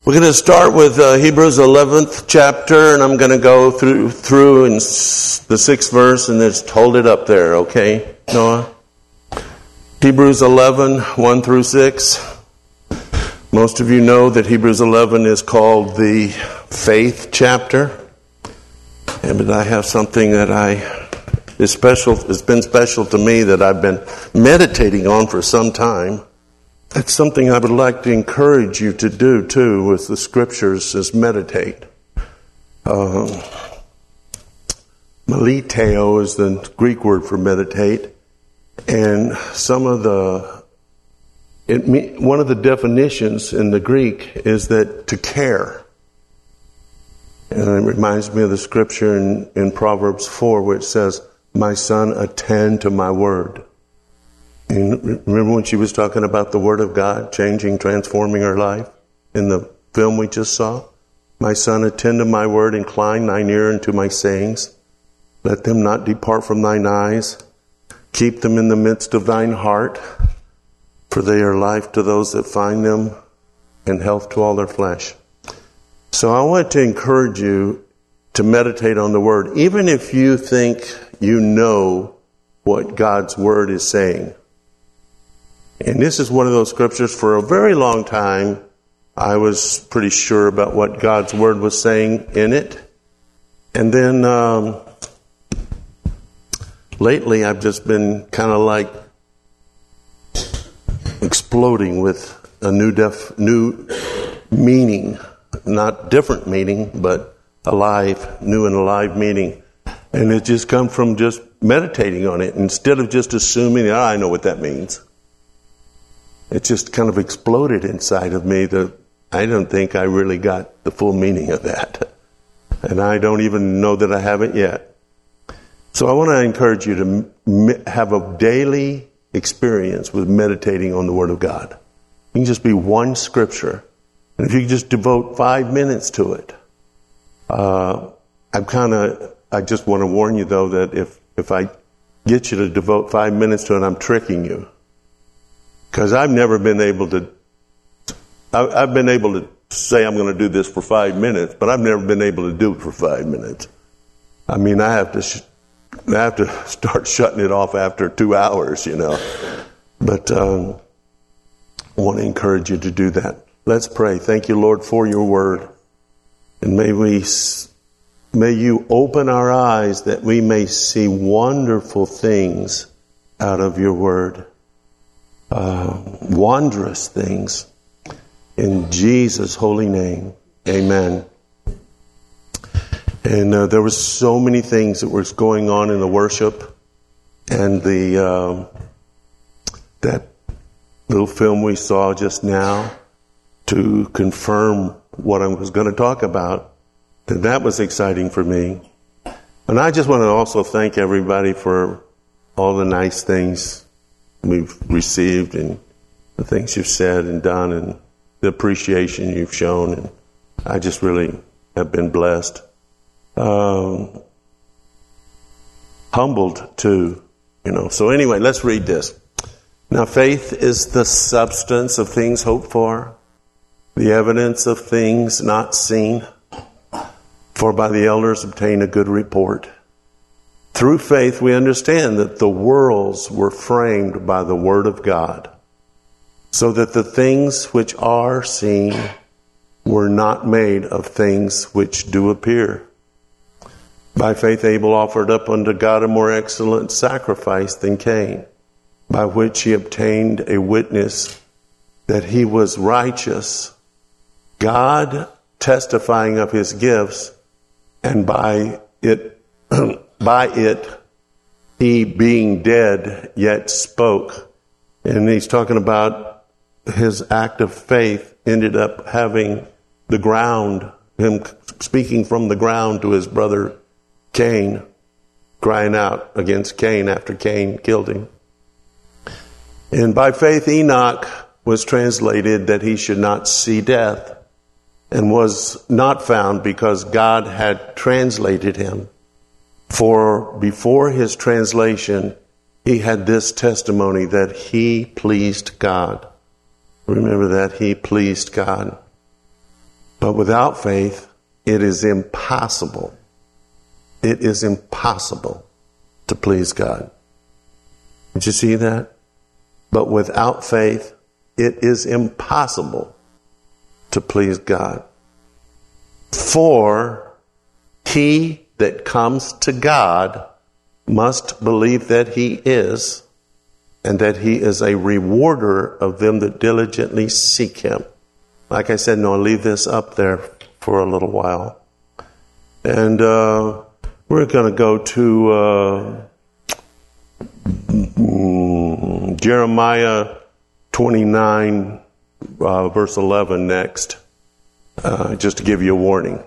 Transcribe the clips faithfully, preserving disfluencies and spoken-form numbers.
We're going to start with uh, Hebrews eleventh chapter, and I'm going to go through through in s- the sixth verse, and just hold it up there, okay, Noah? Hebrews eleven, one through six. Most of you know that Hebrews eleven is called the faith chapter, and but I have something that I is special. It's been special to me that I've been meditating on for some time. It's something I would like to encourage you to do, too, with the scriptures, is meditate. Um, Meliteo is the Greek word for meditate. And some of the, it, one of the definitions in the Greek is that to care. And it reminds me of the scripture in, in Proverbs four, which says, "My son, attend to my word." And remember when she was talking about the Word of God changing, transforming her life in the film we just saw? "My son, attend to my word, incline thine ear unto my sayings. Let them not depart from thine eyes. Keep them in the midst of thine heart, for they are life to those that find them, and health to all their flesh." So I want to encourage you to meditate on the Word, even if you think you know what God's Word is saying. And this is one of those scriptures. For a very long time, I was pretty sure about what God's Word was saying in it. And then um, lately, I've just been kind of like exploding with a new def, new meaning. Not different meaning, but alive, new and alive meaning. And it just come from just meditating on it. Instead of just assuming, oh, I know what that means. It just kind of exploded inside of me that I don't think I really got the full meaning of that. And I don't even know that I have it yet. So I want to encourage you to m- have a daily experience with meditating on the Word of God. It can just be one scripture. And if you just devote five minutes to it, uh, I'm kind of, I just want to warn you though that if, if I get you to devote five minutes to it, I'm tricking you. Because I've never been able to, I've been able to say I'm going to do this for five minutes, but I've never been able to do it for five minutes. I mean, I have to, sh- I have to start shutting it off after two hours, you know. But um, I want to encourage you to do that. Let's pray. Thank you, Lord, for your word. And may we, may you open our eyes that we may see wonderful things out of your word. Uh, wondrous things. In Jesus' holy name. Amen. And uh, there was so many things that was going on in the worship. And the uh, that little film we saw just now to confirm what I was going to talk about, that that was exciting for me. And I just want to also thank everybody for all the nice things we've received and the things you've said and done and the appreciation you've shown. And I just really have been blessed. Um, humbled too, you know. So anyway, let's read this. Now faith is the substance of things hoped for, the evidence of things not seen. For by the elders obtain a good report. Through faith we understand that the worlds were framed by the word of God, so that the things which are seen were not made of things which do appear. By faith Abel offered up unto God a more excellent sacrifice than Cain, by which he obtained a witness that he was righteous, God testifying of his gifts, and by it by it he being dead yet spoke. And he's talking about his act of faith ended up having the ground, him speaking from the ground to his brother Cain, crying out against Cain after Cain killed him. And by faith Enoch was translated that he should not see death, and was not found because God had translated him. For before his translation, he had this testimony that he pleased God. Remember that he pleased God. But without faith, it is impossible. It is impossible to please God. Did you see that? But without faith, it is impossible to please God. For he that comes to God must believe that he is, and that he is a rewarder of them that diligently seek him. Like I said, no, I'll leave this up there for a little while. And uh, we're going to go to uh, mm, Jeremiah twenty-nine, uh, verse eleven next, uh, just to give you a warning.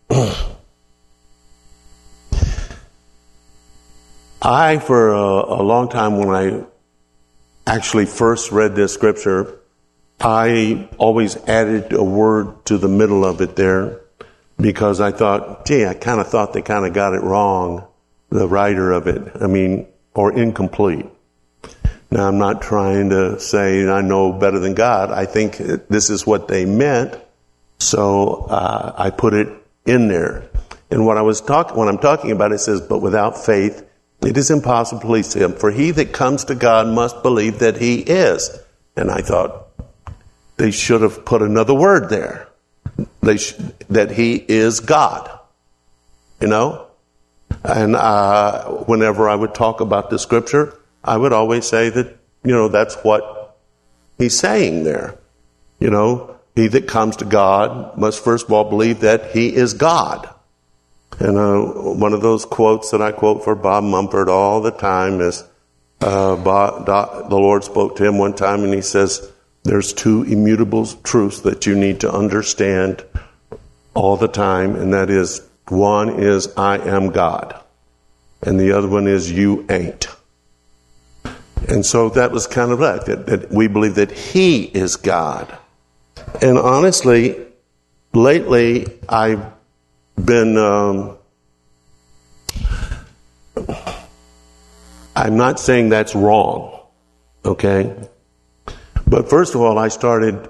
I, for a, a long time, when I actually first read this scripture, I always added a word to the middle of it there, because I thought, gee, I kind of thought they kind of got it wrong, the writer of it. I mean, or incomplete. Now, I'm not trying to say I know better than God. I think this is what they meant, so uh, I put it in there. And what I was talking, when I'm talking about it, it says, but without faith, it is impossible to please him. For he that comes to God must believe that he is. And I thought they should have put another word there. They sh- that he is God. You know? And uh, whenever I would talk about the scripture, I would always say that, you know, that's what he's saying there. You know, he that comes to God must first of all believe that he is God. And uh, one of those quotes that I quote for Bob Mumford all the time is, uh, Bob, the Lord spoke to him one time and he says, there's two immutable truths that you need to understand all the time. And that is, one is, I am God. And the other one is, you ain't. And so that was kind of that, that, that we believe that he is God. And honestly, lately, I've been, um, I'm not saying that's wrong, okay? But first of all, I started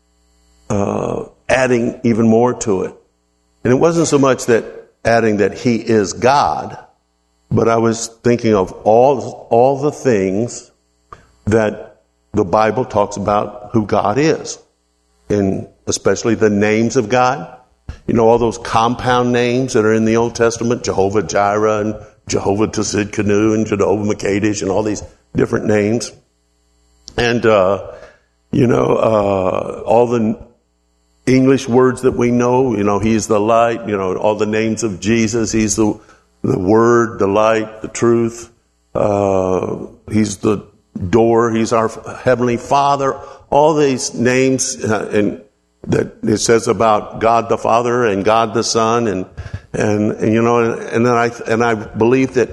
uh, adding even more to it. And it wasn't so much that adding that he is God, but I was thinking of all, all the things that the Bible talks about who God is, and especially the names of God. You know, all those compound names that are in the Old Testament, Jehovah Jireh and Jehovah Tsidkenu and Jehovah Makadish and all these different names. And, uh, you know, uh, all the English words that we know, you know, he's the light, you know, all the names of Jesus, he's the, the word, the light, the truth, uh, he's the door, he's our heavenly Father, all these names, uh, and that it says about God the Father and God the Son, and and, and you know, and, and then I and I believe that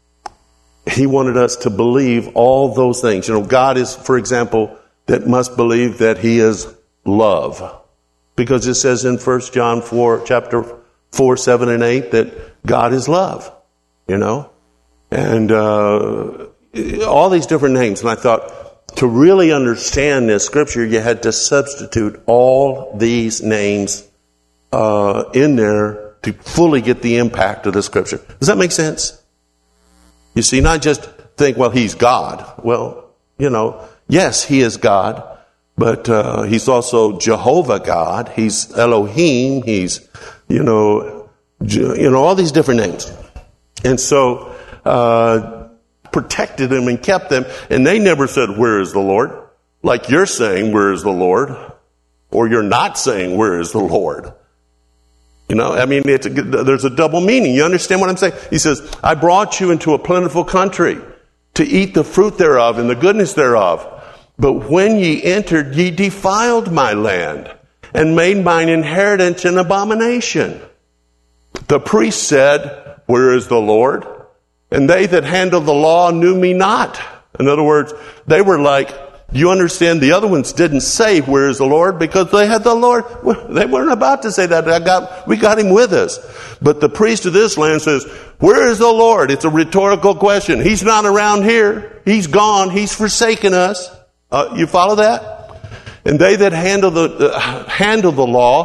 he wanted us to believe all those things. You know, God is, for example, that must believe that he is love, because it says in First John four, chapter four, seven, and eight that God is love. You know, and uh, all these different names, and I thought, to really understand this scripture, you had to substitute all these names uh, in there to fully get the impact of the scripture. Does that make sense? You see, not just think, well, he's God. Well, you know, yes, he is God, but uh, he's also Jehovah God. He's Elohim. He's, you know, you know, all these different names. And so, uh, protected them and kept them, and they never said, where is the Lord? Like you're saying, where is the Lord? Or you're not saying, where is the Lord? You know, I mean, it's a, there's a double meaning. You understand what I'm saying? He says, I brought you into a plentiful country to eat the fruit thereof and the goodness thereof. But when ye entered, ye defiled my land and made mine inheritance an abomination. The priest said, where is the Lord? And they that handled the law knew me not. In other words, they were like, you understand, the other ones didn't say, where is the Lord? Because they had the Lord. They weren't about to say that. I got, we got him with us. But the priest of this land says, where is the Lord? It's a rhetorical question. He's not around here. He's gone. He's forsaken us. Uh, you follow that? And they that handle the, uh, handle the law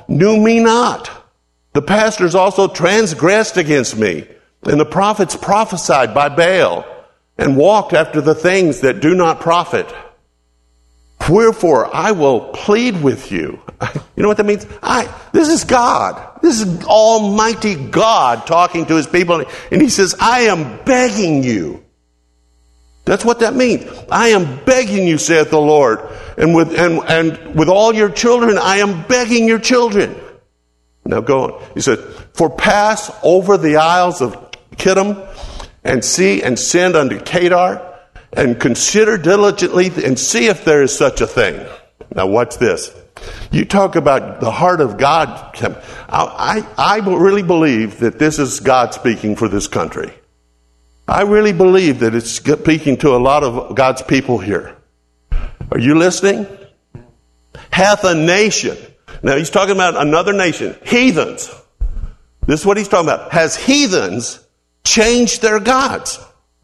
knew me not. The pastors also transgressed against me, and the prophets prophesied by Baal, and walked after the things that do not profit. Wherefore I will plead with you. You know what that means? I, this is God. This is Almighty God talking to his people. And he says, I am begging you. That's what that means. I am begging you, saith the Lord. And with, and, and with all your children, I am begging your children. Now go on. He said, for pass over the isles of Kittim, and see and send unto Kedar, and consider diligently and see if there is such a thing. Now watch this. You talk about the heart of God. I, I, I really believe that this is God speaking for this country. I really believe that it's speaking to a lot of God's people here. Are you listening? Hath a nation. Now he's talking about another nation. Heathens. This is what he's talking about. Has heathens changed their gods?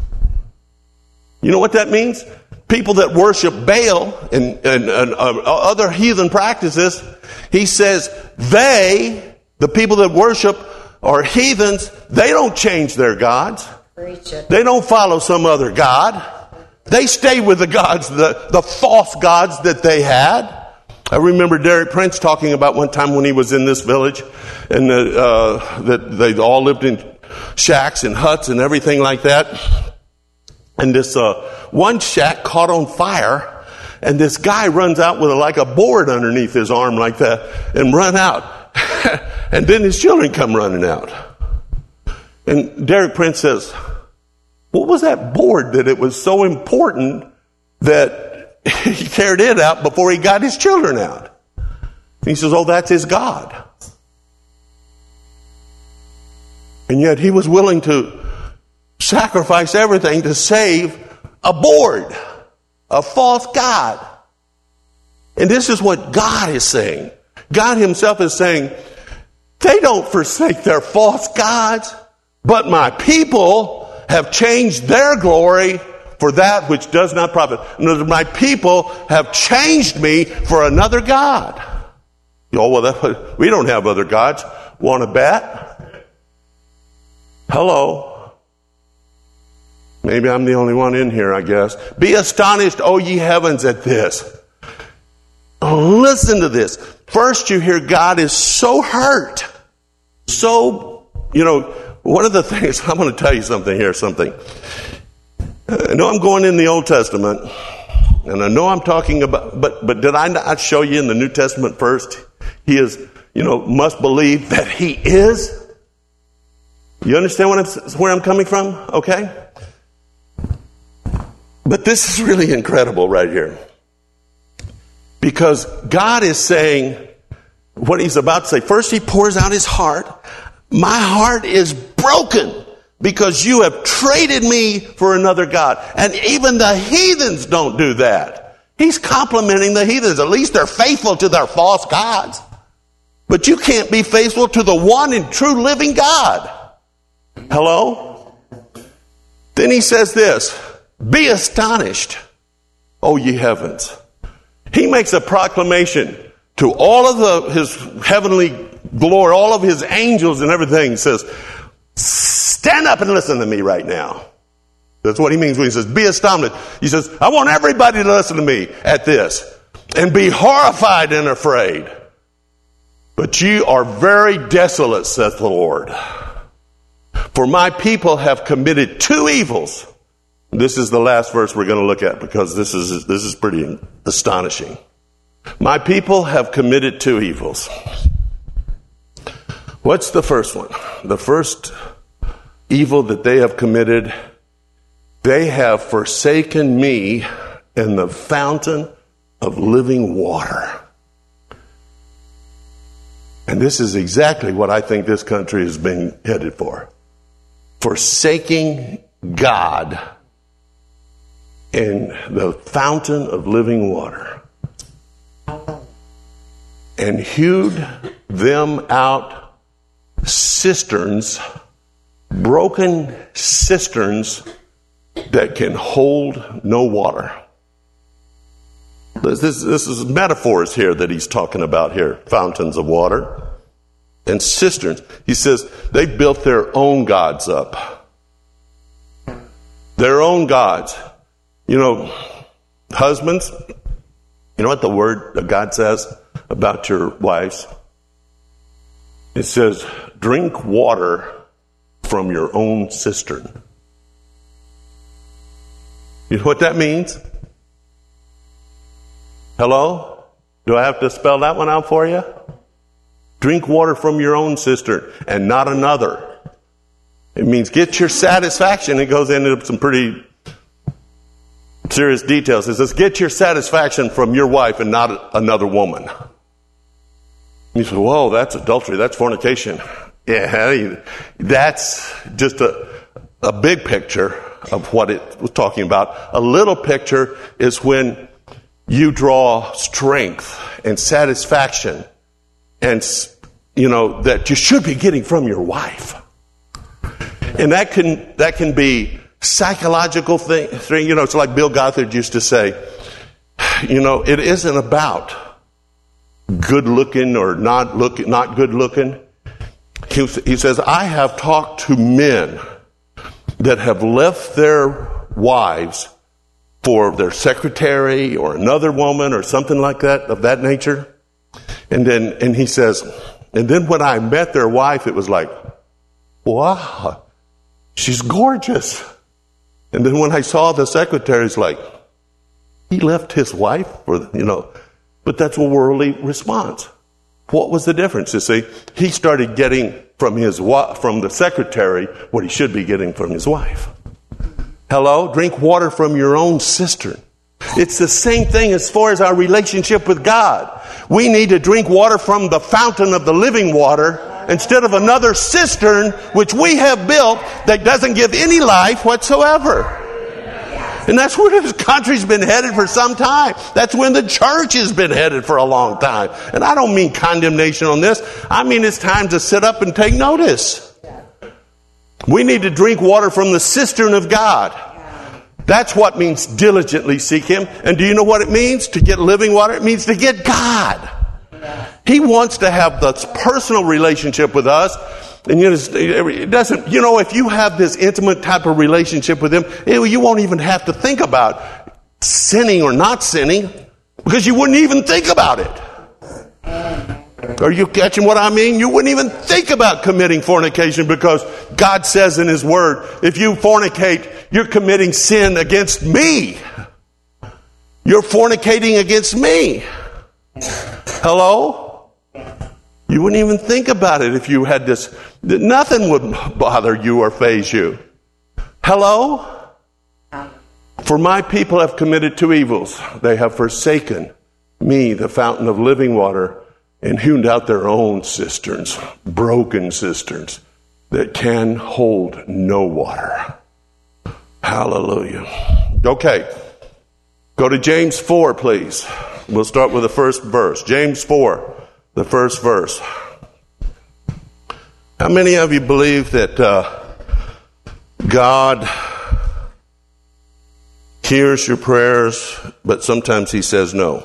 You know what that means? People that worship Baal and, and, and uh, other heathen practices, he says they, the people that worship are heathens, they don't change their gods. They don't follow some other god. They stay with the gods, the, the false gods that they had. I remember Derek Prince talking about one time when he was in this village, and uh, uh, that they all lived in shacks and huts and everything like that. And this uh, one shack caught on fire, and this guy runs out with a, like a board underneath his arm like that, and run out. And then his children come running out. And Derek Prince says, what was that board that it was so important that he carried it out before he got his children out? And he says, oh, that's his God. And yet he was willing to sacrifice everything to save a board, a false god. And this is what God is saying. God himself is saying, they don't forsake their false gods, but my people have changed their glory for that which does not profit. In other words, my people have changed me for another god. Oh, well, that, we don't have other gods. Want to bet? Hello. Maybe I'm the only one in here, I guess. Be astonished, O ye heavens, at this. Oh, listen to this. First, you hear God is so hurt. So, you know, one of the things, I'm going to tell you something here, something. I know I'm going in the Old Testament, and I know I'm talking about, but, but did I not show you in the New Testament first? He is, you know, must believe that he is. You understand what I'm, where I'm coming from? Okay? But this is really incredible right here. Because God is saying what he's about to say. First, he pours out his heart. My heart is broken because you have traded me for another god. And even the heathens don't do that. He's complimenting the heathens. At least they're faithful to their false gods. But you can't be faithful to the one and true living God. Hello? Then he says this. Be astonished, O ye heavens. He makes a proclamation to all of the, his heavenly glory, all of his angels and everything. He says, stand up and listen to me right now. That's what he means when he says, be astonished. He says, I want everybody to listen to me at this and be horrified and afraid. But you are very desolate, saith the Lord. For my people have committed two evils. This is the last verse we're going to look at because this is this is pretty astonishing. My people have committed two evils. What's the first one? The first evil that they have committed, they have forsaken me and the fountain of living water. And this is exactly what I think this country is being headed for. Forsaking God and the fountain of living water. And hewed them out cisterns, broken cisterns that can hold no water. This, this, this is metaphors here that he's talking about here. Fountains of water and cisterns. He says they built their own gods up. Their own gods. You know, husbands, you know what the word of God says about your wives? It says, drink water from your own cistern. You know what that means? Hello? Do I have to spell that one out for you? Drink water from your own cistern and not another. It means get your satisfaction. It goes into some pretty serious details. It says get your satisfaction from your wife and not another woman. You say, whoa, that's adultery. That's fornication. Yeah, that's just a, a big picture of what it was talking about. A little picture is when you draw strength and satisfaction and, you know, that you should be getting from your wife. And that can, that can be psychological thing, thing. You know, it's like Bill Gothard used to say, you know, it isn't about good looking or not look, not good looking. He, he says, I have talked to men that have left their wives for their secretary or another woman or something like that, of that nature. And then, and he says, and then when I met their wife, it was like, wow, she's gorgeous. And then when I saw the secretary, it's like, he left his wife for, you know, but that's a worldly response. What was the difference? You see, he started getting from his from the secretary what he should be getting from his wife. Hello? Drink water from your own cistern. It's the same thing as far as our relationship with God. We need to drink water from the fountain of the living water instead of another cistern which we have built that doesn't give any life whatsoever. And that's where this country's been headed for some time. That's when the church has been headed for a long time. And I don't mean condemnation on this. I mean it's time to sit up and take notice. We need to drink water from the cistern of God. That's what means diligently seek Him. And do you know what it means to get living water? It means to get God. He wants to have this personal relationship with us. And you know, it doesn't, you know, if you have this intimate type of relationship with Him, you won't even have to think about sinning or not sinning because you wouldn't even think about it. Are you catching what I mean? You wouldn't even think about committing fornication because God says in His Word, if you fornicate, you're committing sin against me. You're fornicating against me. Hello? You wouldn't even think about it if you had this. Nothing would bother you or faze you. Hello? For my people have committed two evils. They have forsaken me, the fountain of living water, and hewn out their own cisterns, broken cisterns that can hold no water. Hallelujah. Okay. Go to James four, please. We'll start with the first verse. James four, the first verse. How many of you believe that uh, God hears your prayers, but sometimes He says no?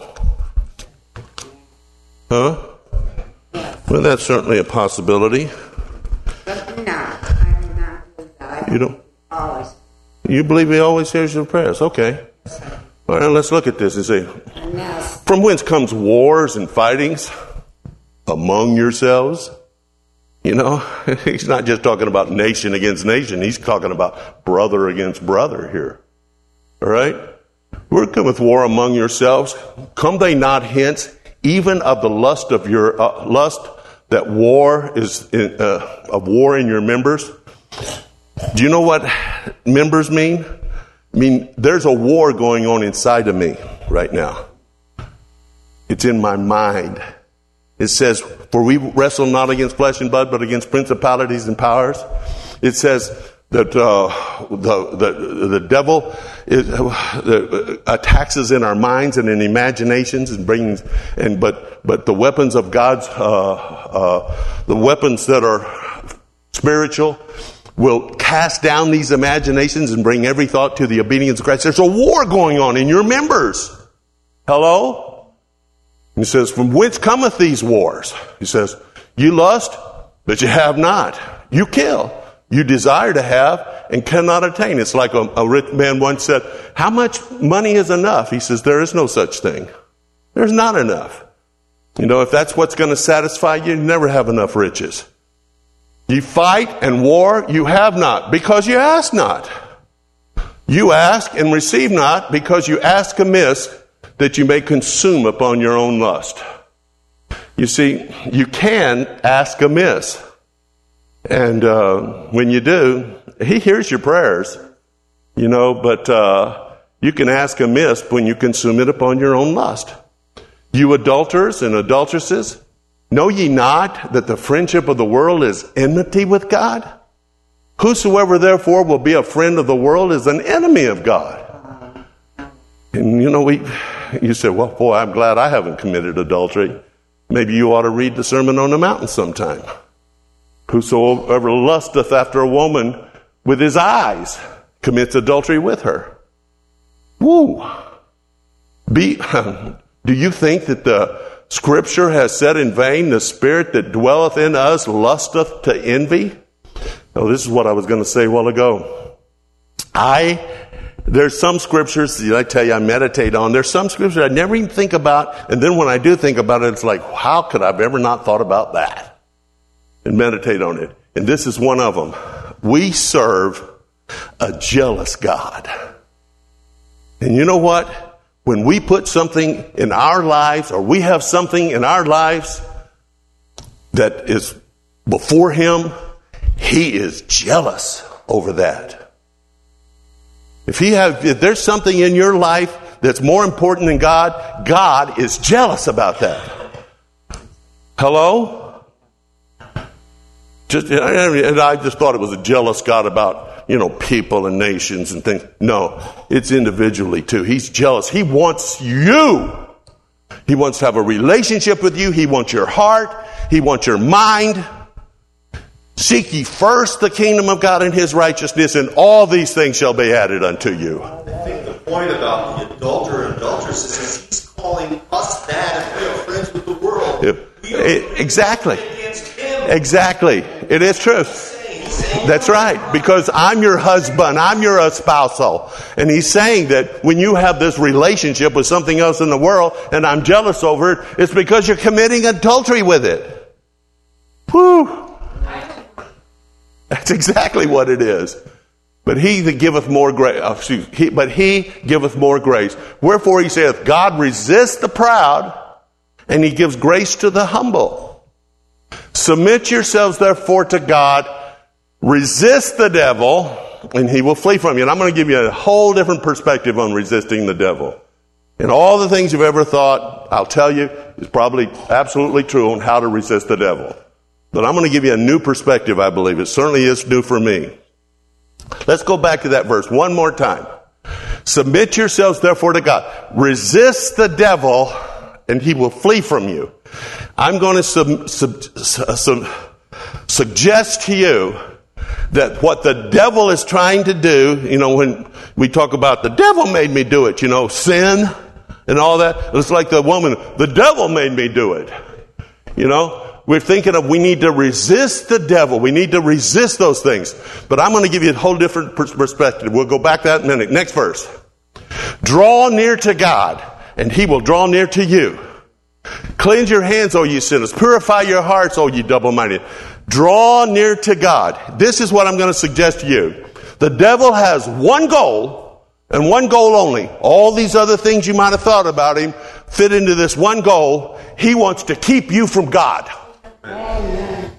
Huh? Well, that's certainly a possibility. But no, I do not believe that. You don't? Always. You believe He always hears your prayers? Okay. All right, let's look at this and see. No. From whence comes wars and fightings among yourselves? You know, He's not just talking about nation against nation. He's talking about brother against brother here. All right? Where cometh war among yourselves? Come they not hence, even of the lust of your uh, lust that war is in, uh, of war in your members? Do you know what members mean? I mean, there's a war going on inside of me right now. It's in my mind. It says, for we wrestle not against flesh and blood, but against principalities and powers. It says that uh, the, the the devil is, uh, attacks us in our minds and in imaginations and brings and but but the weapons of God's uh, uh, the weapons that are spiritual will cast down these imaginations and bring every thought to the obedience of Christ. There's a war going on in your members. Hello? He says, from whence cometh these wars? He says, you lust, but you have not. You kill. You desire to have and cannot attain. It's like a, a rich man once said, how much money is enough? He says, there is no such thing. There's not enough. You know, if that's what's going to satisfy you, you never have enough riches. You fight and war, you have not, because you ask not. You ask and receive not, because you ask amiss, that you may consume upon your own lust. You see, you can ask amiss. And uh, when you do, he hears your prayers, you know, but uh, you can ask amiss when you consume it upon your own lust. You adulterers and adulteresses, know ye not that the friendship of the world is enmity with God? Whosoever therefore will be a friend of the world is an enemy of God. And you know, we, you say, well, boy, I'm glad I haven't committed adultery. Maybe you ought to read the Sermon on the Mountain sometime. Whosoever lusteth after a woman with his eyes commits adultery with her. Woo! Be, do you think that the Scripture has said in vain, the spirit that dwelleth in us lusteth to envy? Oh, this is what I was going to say a while ago. I, there's some scriptures, I tell you, I meditate on. There's some scriptures I never even think about. And then when I do think about it, it's like, how could I have ever not thought about that? And meditate on it. And this is one of them. We serve a jealous God. And you know what? When we put something in our lives, or we have something in our lives that is before him, he is jealous over that. If he have, if there's something in your life that's more important than God, God is jealous about that. Hello? Just, and I just thought it was a jealous God about, you know, people and nations and things. No, it's individually too. He's jealous. He wants you. He wants to have a relationship with you. He wants your heart. He wants your mind. Seek ye first the kingdom of God and his righteousness, and all these things shall be added unto you. I think the point about the adulterer and adulteress is he's calling us that if we are friends with the world. If, we are it, exactly. Against him. Exactly. It is true. That's right. Because I'm your husband. I'm your spousal. And he's saying that when you have this relationship with something else in the world and I'm jealous over it, it's because you're committing adultery with it. Whew. That's exactly what it is. But he that giveth more grace, oh, excuse, he, but he giveth more grace. Wherefore he saith, God resists the proud, and he gives grace to the humble. Submit yourselves therefore to God. Resist the devil, and he will flee from you. And I'm going to give you a whole different perspective on resisting the devil. And all the things you've ever thought, I'll tell you, is probably absolutely true on how to resist the devil. But I'm going to give you a new perspective, I believe. It certainly is new for me. Let's go back to that verse one more time. Submit yourselves therefore to God. Resist the devil, and he will flee from you. I'm going to sub, sub, sub, suggest to you that what the devil is trying to do, you know, when we talk about the devil made me do it, you know, sin and all that. It's like the woman, the devil made me do it. You know, we're thinking of we need to resist the devil. We need to resist those things. But I'm going to give you a whole different perspective. We'll go back to that in a minute. Next verse. Draw near to God, and he will draw near to you. Cleanse your hands, O ye sinners. Purify your hearts, O ye double-minded. Draw near to God. This is what I'm going to suggest to you. The devil has one goal, and one goal only. All these other things you might have thought about him fit into this one goal. He wants to keep you from God. Amen.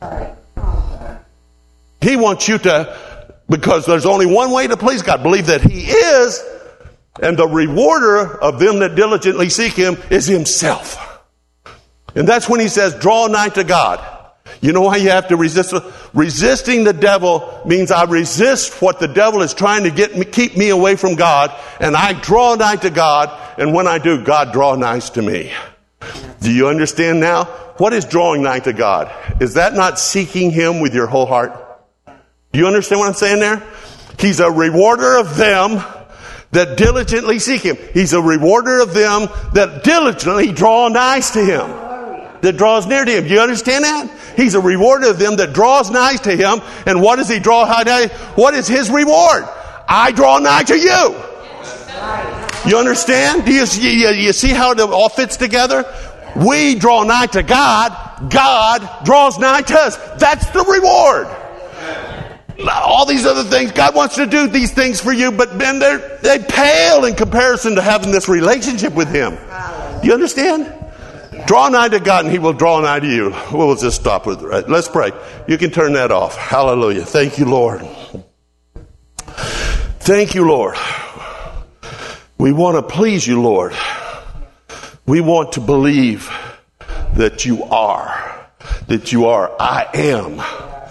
He wants you to, because there's only one way to please God. Believe that he is, and the rewarder of them that diligently seek him is himself. And that's when he says, draw nigh to God. You know why you have to resist? Resisting the devil means I resist what the devil is trying to get me, keep me away from God, and I draw nigh to God, and when I do, God draw nigh to me. Do you understand now? What is drawing nigh to God? Is that not seeking him with your whole heart? Do you understand what I'm saying there? He's a rewarder of them that diligently seek him. He's a rewarder of them that diligently draw nigh to him. That draws near to him. Do you understand that? He's a rewarder of them that draws nigh to him. And what does he draw nigh? What is his reward? I draw nigh to you. You understand? Do you, you, you see how it all fits together? We draw nigh to God. God draws nigh to us. That's the reward. All these other things, God wants to do these things for you, but then they they pale in comparison to having this relationship with him. Do you understand? Draw nigh to God and he will draw nigh to you. We'll just stop with it. Right? Let's pray. You can turn that off. Hallelujah. Thank you, Lord. Thank you, Lord. We want to please you, Lord. We want to believe that you are. That you are. I am.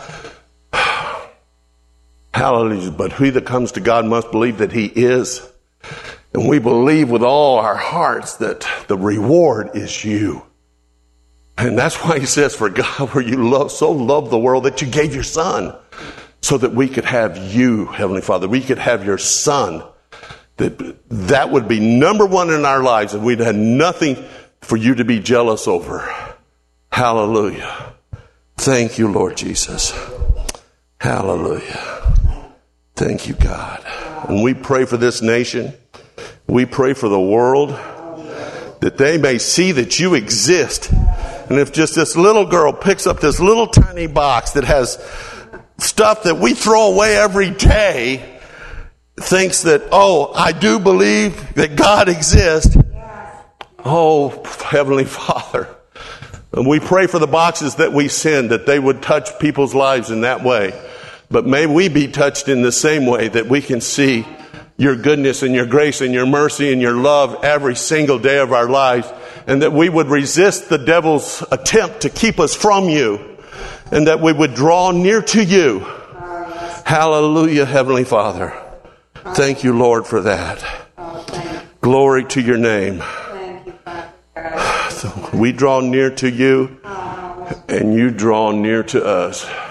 Hallelujah. But he that comes to God must believe that he is. And we believe with all our hearts that the reward is you. And that's why he says, for God, where you love, so loved the world that you gave your son so that we could have you, Heavenly Father. We could have your son. That that would be number one in our lives, and we'd have nothing for you to be jealous over. Hallelujah. Thank you, Lord Jesus. Hallelujah. Thank you, God. And we pray for this nation. We pray for the world, that they may see that you exist. And if just this little girl picks up this little tiny box that has stuff that we throw away every day, thinks that, oh, I do believe that God exists. Oh, Heavenly Father. And we pray for the boxes that we send, that they would touch people's lives in that way. But may we be touched in the same way, that we can see your goodness and your grace and your mercy and your love every single day of our lives. And that we would resist the devil's attempt to keep us from you. And that we would draw near to you. Hallelujah, Heavenly Father. Thank you, Lord, for that. Glory to your name. So we draw near to you, and you draw near to us.